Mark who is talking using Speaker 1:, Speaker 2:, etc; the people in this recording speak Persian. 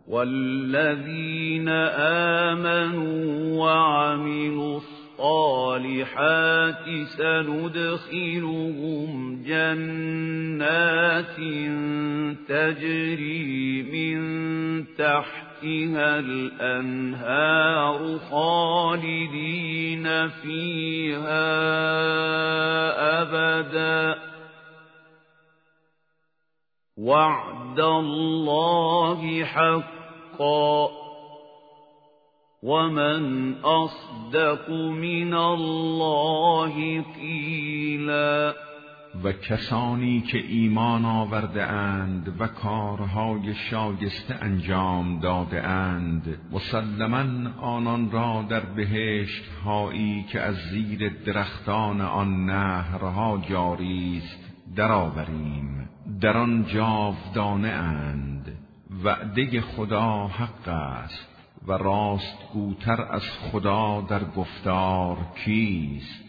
Speaker 1: والذین آمنوا وعملوا الصالحات سندخلهم جنات تجری من تحتها الأنهار خالدین فیها أبدا وعد الله حقا ومن اصدق من الله قیلا.
Speaker 2: و کسانی که ایمان آورده اند و کارهای شایسته انجام داده اند مسلماً آنان را در بهشت هایی که از زیر درختان آن نهرها جاری است درآوریم، در آن جاودانه اند. وعده خدا حق است و راستگوتر از خدا در گفتار کیست؟